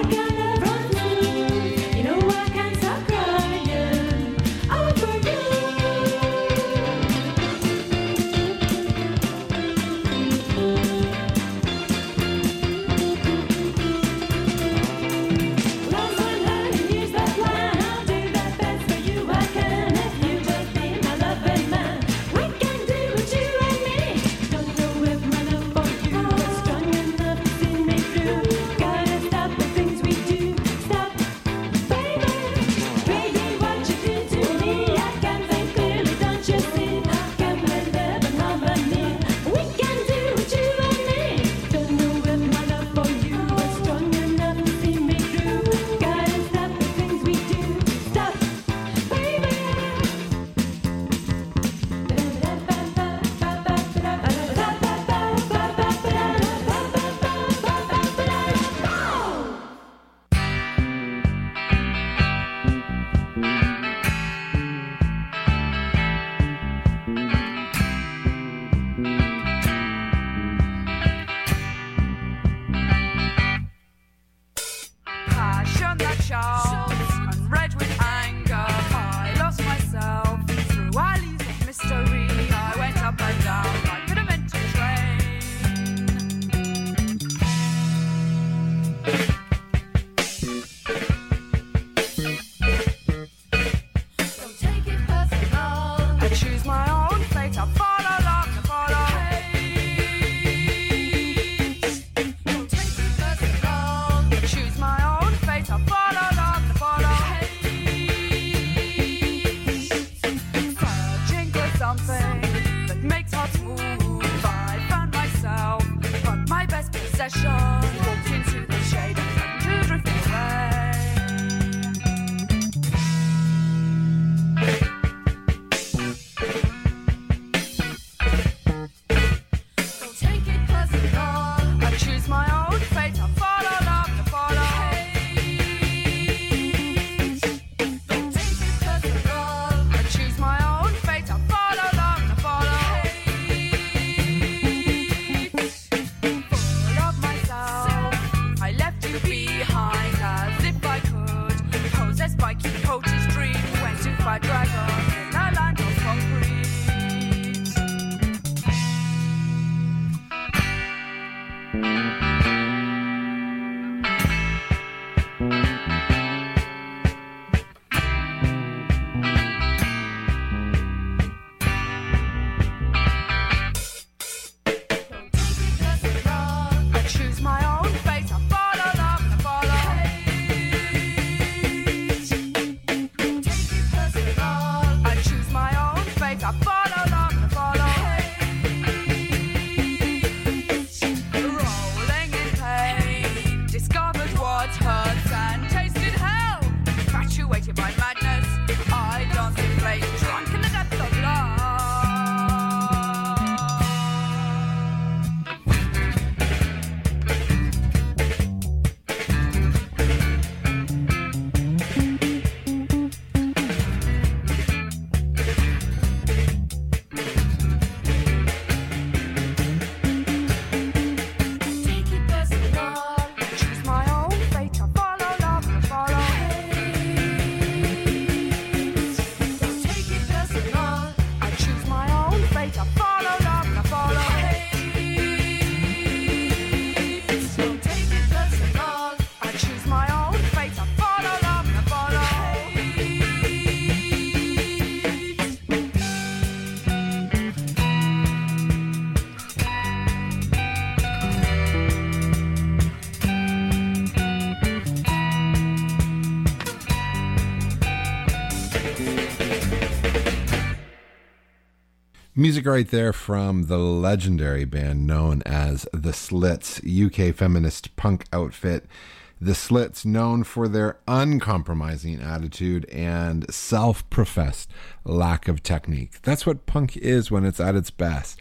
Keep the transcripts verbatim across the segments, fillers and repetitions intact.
Music right there from the legendary band known as The Slits, U K feminist punk outfit. The Slits, known for their uncompromising attitude and self-professed lack of technique. That's what punk is when it's at its best.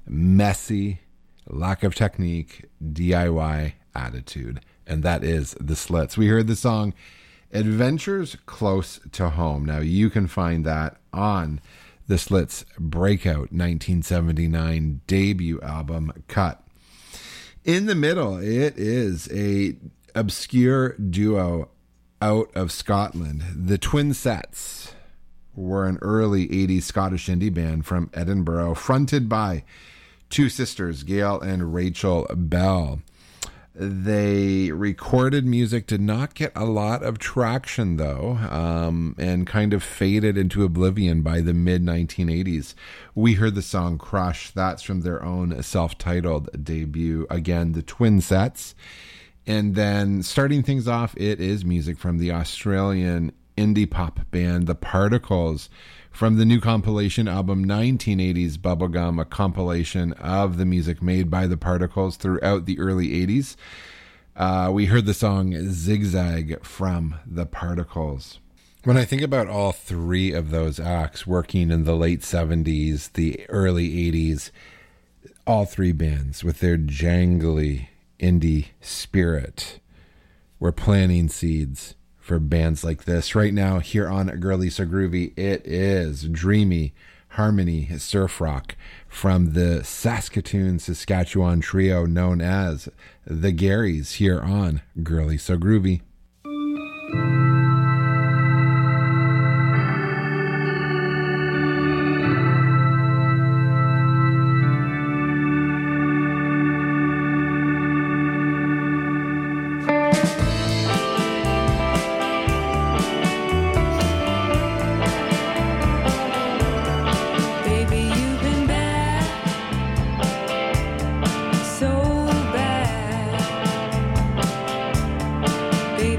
Messy, lack of technique, D I Y attitude. And that is The Slits. We heard the song Adventures Close to Home. Now you can find that on The Slits' breakout nineteen seventy-nine debut album, Cut. In the middle, it is a obscure duo out of Scotland. The Twin Sets were an early eighties Scottish indie band from Edinburgh, fronted by two sisters, Gail and Rachel Bell. They recorded music, did not get a lot of traction, though, um, and kind of faded into oblivion by the mid nineteen eighties. We heard the song Crush. That's from their own self-titled debut. Again, the Twin Sets. And then starting things off, it is music from the Australian indie pop band The Particles, from the new compilation album nineteen eighties Bubblegum, a compilation of the music made by The Particles throughout the early eighties. Uh, we heard the song Zigzag from The Particles. When I think about all three of those acts working in the late seventies, the early eighties, all three bands with their jangly indie spirit were planting seeds for bands like this. Right now, here on Girly So Groovy, it is dreamy harmony surf rock from the Saskatoon, Saskatchewan trio known as the Garys, here on Girly So Groovy. Baby,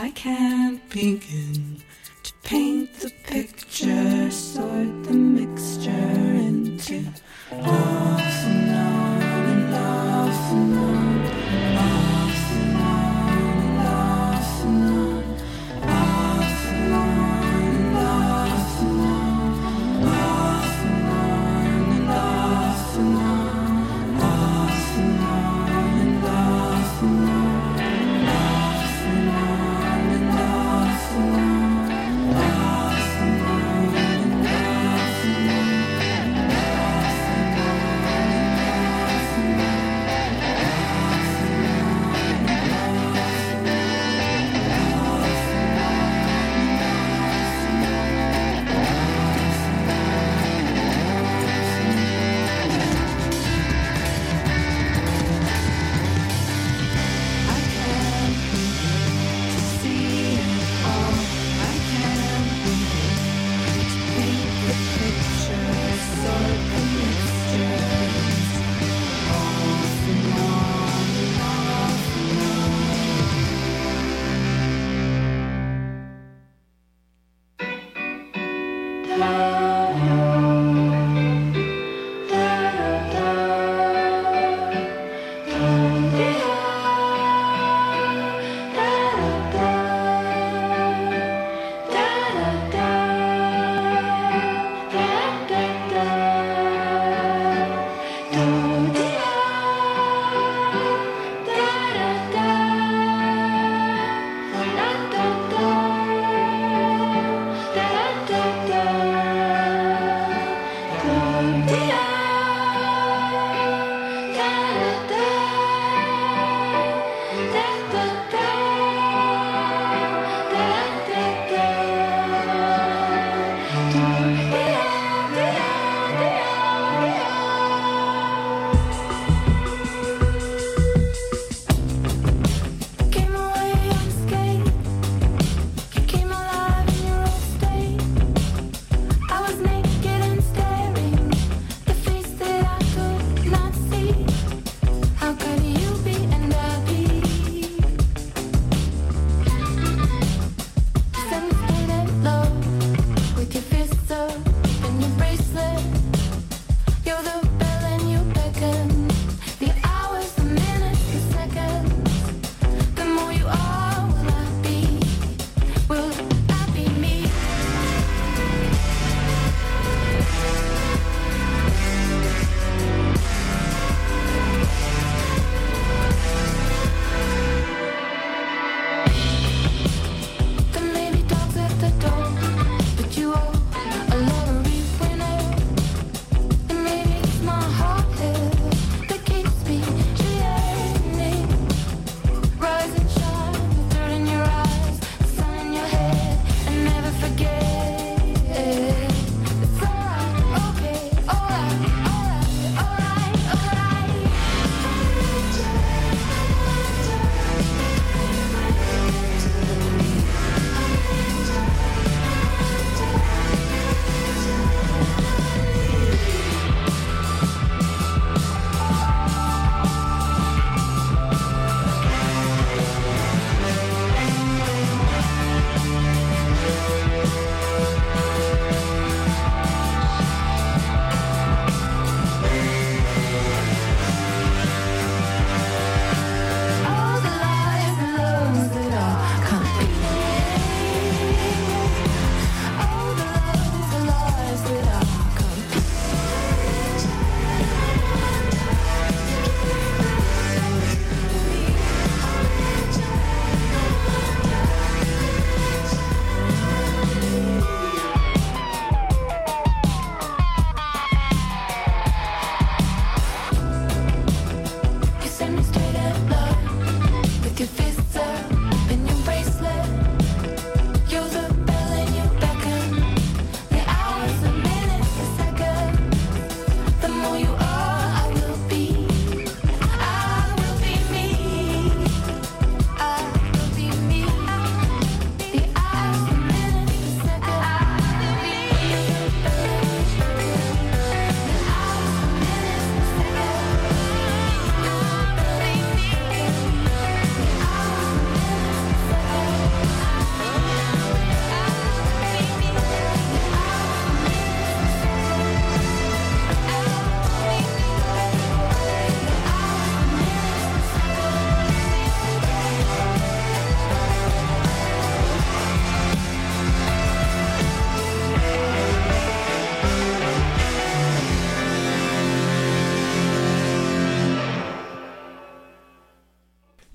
I can't begin to paint the picture, sort the mixture into off and on and off and on, off and on and off and on, off and on and off and on, off and on and off and on, off and on and off and on, off and on and off and on.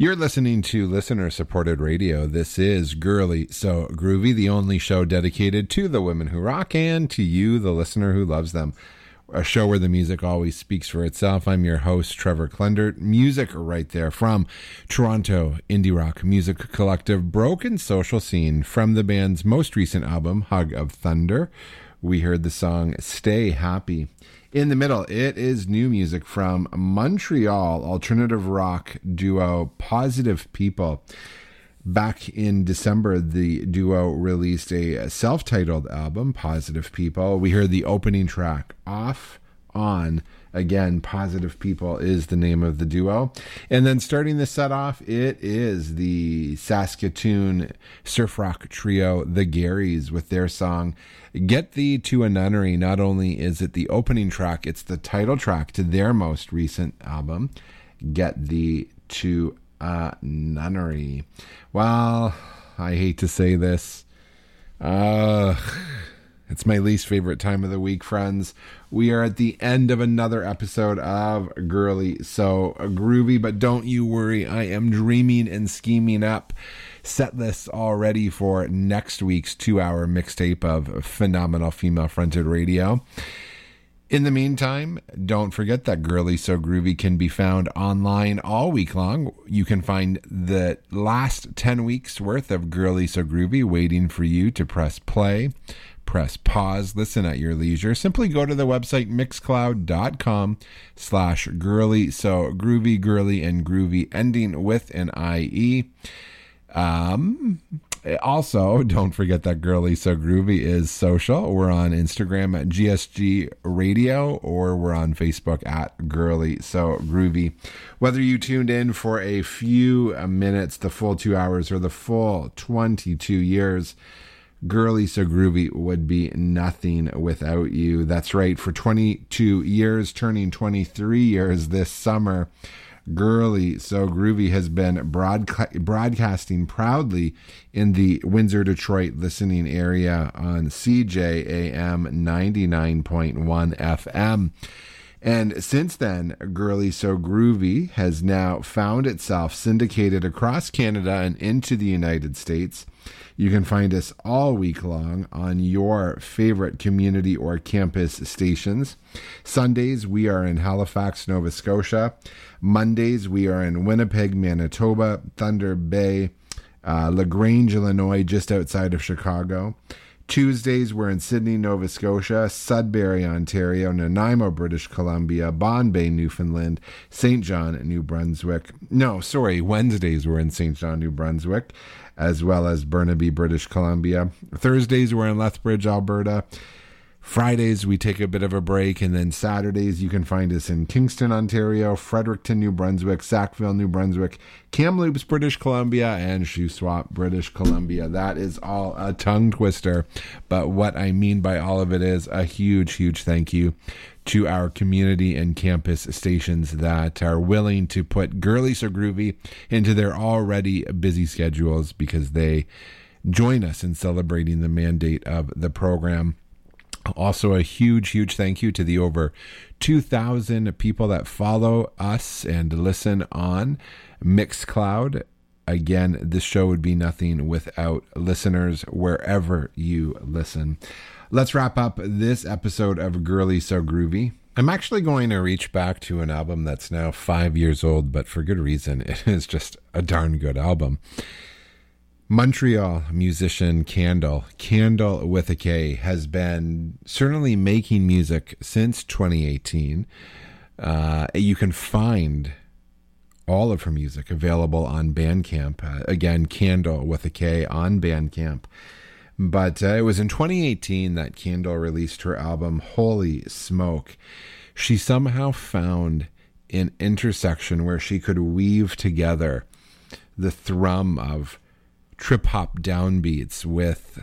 You're listening to listener-supported radio. This is Girly So Groovy, the only show dedicated to the women who rock and to you, the listener who loves them. A show where the music always speaks for itself. I'm your host, Trevor Klendert. Music right there from Toronto indie rock music collective Broken Social Scene. From the band's most recent album, Hug of Thunder, we heard the song Stay Happy. In the middle, it is new music from Montreal alternative rock duo Positive People. Back in December, the duo released a self-titled album, Positive People. We heard the opening track, Off, On. Again, Positive People is the name of the duo. And then starting the set off, it is the Saskatoon surf rock trio, The Garys, with their song, Get Thee to a Nunnery. Not only is it the opening track, it's the title track to their most recent album, Get Thee to a Nunnery. Well, I hate to say this. Uh, it's my least favorite time of the week, friends. We are at the end of another episode of Girly So Groovy, but don't you worry, I am dreaming and scheming up set lists already for next week's two-hour mixtape of phenomenal female-fronted radio. In the meantime, don't forget that Girly So Groovy can be found online all week long. You can find the last ten weeks worth of Girly So Groovy waiting for you to press play, press pause, listen at your leisure. Simply go to the website mixcloud.com slash girly so groovy, girly, and groovy, ending with an I E. Um, also, don't forget that Girly So Groovy is social. We're on Instagram at G S G Radio, or we're on Facebook at Girly So Groovy. Whether you tuned in for a few minutes, the full two hours, or the full twenty-two years, Girly So Groovy would be nothing without you. That's right, for twenty-two years, turning twenty-three years this summer, Girly So Groovy has been broadca- broadcasting proudly in the Windsor, Detroit listening area on C J A M ninety-nine point one F M. And since then, Girly So Groovy has now found itself syndicated across Canada and into the United States. You can find us all week long on your favorite community or campus stations. Sundays, we are in Halifax, Nova Scotia. Mondays, we are in Winnipeg, Manitoba, Thunder Bay, uh, LaGrange, Illinois, just outside of Chicago. Tuesdays, we're in Sydney, Nova Scotia, Sudbury, Ontario, Nanaimo, British Columbia, Bombay, Newfoundland, Saint John, New Brunswick. No, sorry, Wednesdays, we're in Saint John, New Brunswick, as well as Burnaby, British Columbia. Thursdays, we're in Lethbridge, Alberta. Fridays, we take a bit of a break, and then Saturdays, you can find us in Kingston, Ontario, Fredericton, New Brunswick, Sackville, New Brunswick, Kamloops, British Columbia, and Shuswap, British Columbia. That is all a tongue twister, but what I mean by all of it is a huge, huge thank you to our community and campus stations that are willing to put Girly So Groovy into their already busy schedules, because they join us in celebrating the mandate of the program. Also, a huge, huge thank you to the over two thousand people that follow us and listen on Mixcloud. Again, this show would be nothing without listeners wherever you listen. Let's wrap up this episode of Girly So Groovy. I'm actually going to reach back to an album that's now five years old, but for good reason. It is just a darn good album. Montreal musician Candle, Candle with a K, has been certainly making music since twenty eighteen. Uh, you can find all of her music available on Bandcamp. Uh, again, Candle with a K on Bandcamp. But uh, it was in twenty eighteen that Candle released her album Holy Smoke. She somehow found an intersection where she could weave together the thrum of trip-hop downbeats with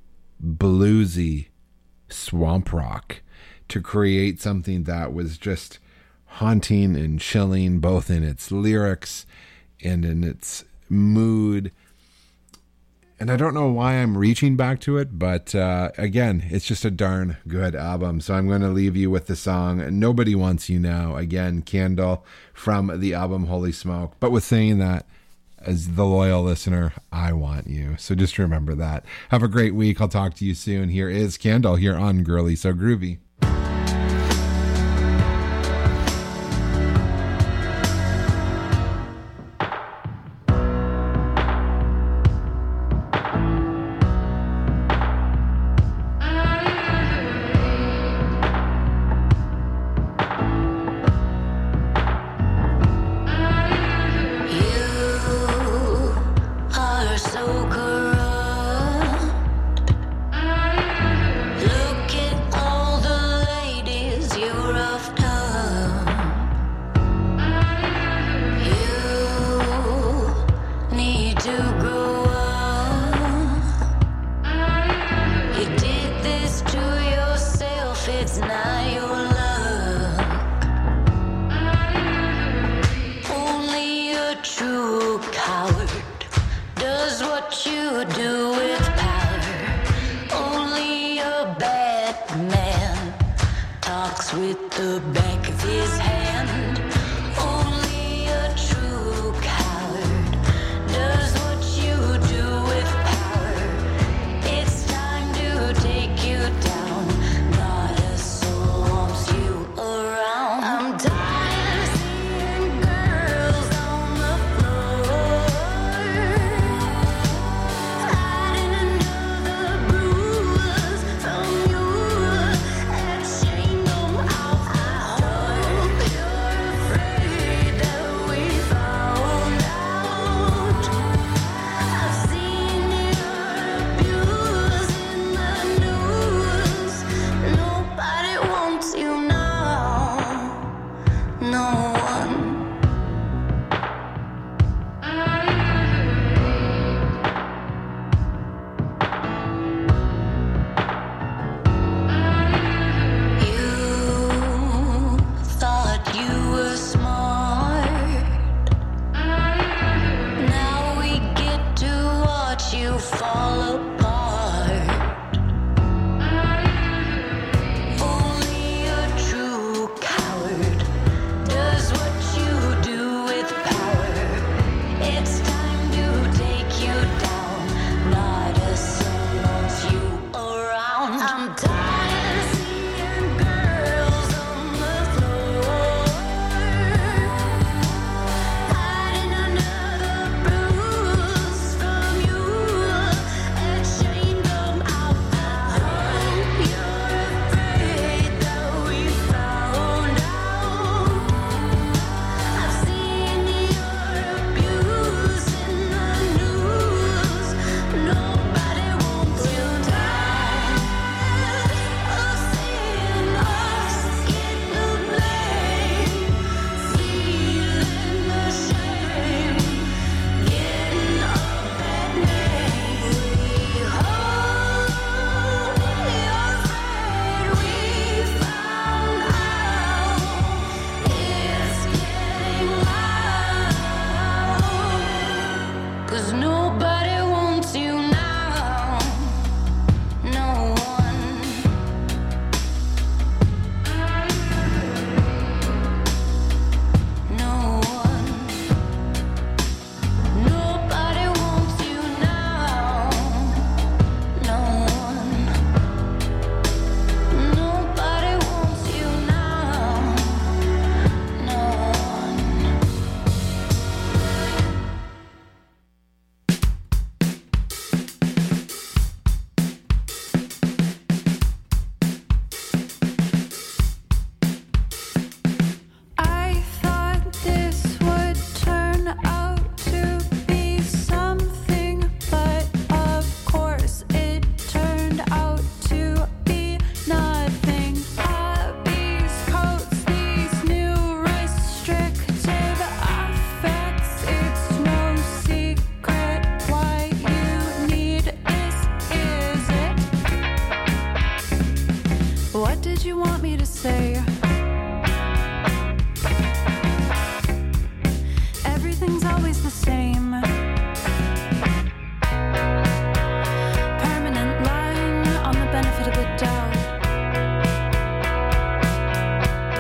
bluesy swamp rock to create something that was just haunting and chilling, both in its lyrics and in its mood. And I don't know why I'm reaching back to it, but uh, again, it's just a darn good album. So I'm going to leave you with the song Nobody Wants You Now. Again, Candle from the album Holy Smoke. But with saying that, as the loyal listener, I want you. So just remember that. Have a great week. I'll talk to you soon. Here is Kendall here on Girly So Groovy.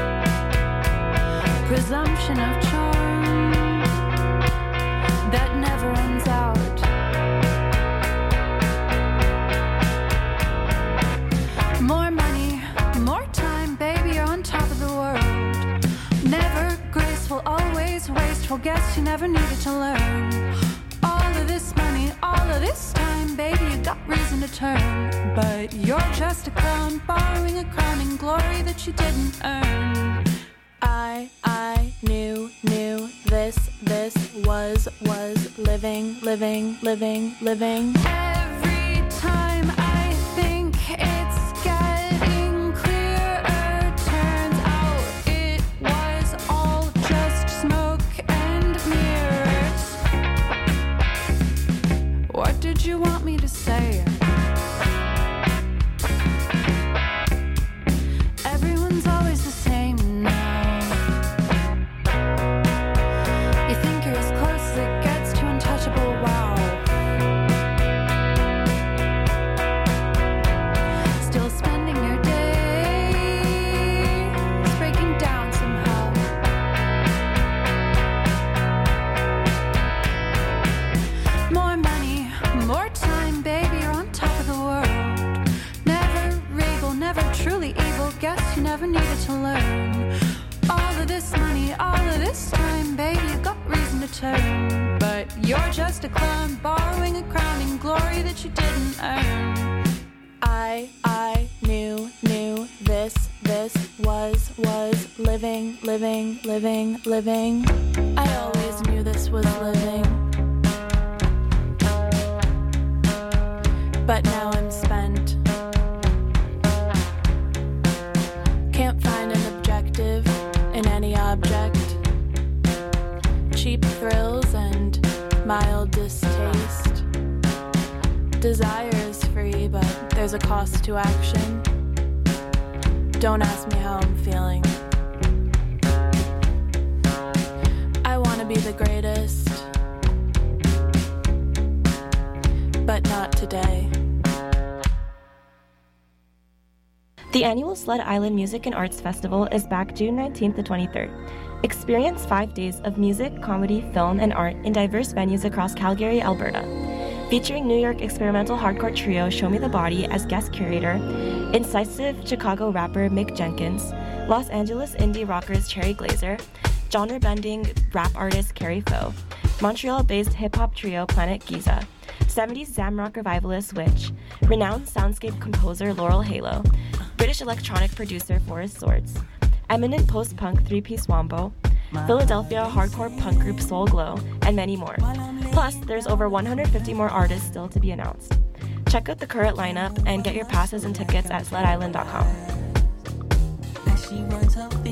Presumption of charm that never Well, guess you never needed to learn. All of this money, all of this time, baby, you got reason to turn. But you're just a clown, borrowing a crowning glory that you didn't earn. I, I knew, knew this, this was, was living, living, living, living. Every time I think it's getting clearer, turns out it was all just smoke and mirrors. What did you want me to say? Everyone's always the same now. You think you're as close as it gets to untouchable, wow. Still spending your days breaking down somehow. More money, more time, baby, you're on top of the world. Never regal, never truly evil, guess you never needed to learn. All of this money, all of this time, baby, you got reason to turn. But you're just a clown, borrowing a crowning glory that you didn't earn. I, I knew, knew this, this was, was living, living, living, living. I always knew this was living. But now I'm spent. Can't find an objective in any object. Cheap thrills and mild distaste. Desire is free, but there's a cost to action. Don't ask me how I'm feeling. I want to be the greatest, but not today. The annual Sled Island Music and Arts Festival is back June nineteenth to twenty-third. Experience five days of music, comedy, film, and art in diverse venues across Calgary, Alberta. Featuring New York experimental hardcore trio Show Me the Body as guest curator, incisive Chicago rapper Mick Jenkins, Los Angeles indie rockers Cherry Glazer, genre-bending rap artist Carrie Foe, Montreal-based hip-hop trio Planet Giza, seventies Zamrock revivalist Witch, renowned soundscape composer Laurel Halo, British electronic producer Forrest Swords, eminent post-punk three-piece Wombo, Philadelphia hardcore punk group Soul Glow, and many more. Plus, there's over one hundred fifty more artists still to be announced. Check out the current lineup and get your passes and tickets at sled island dot com.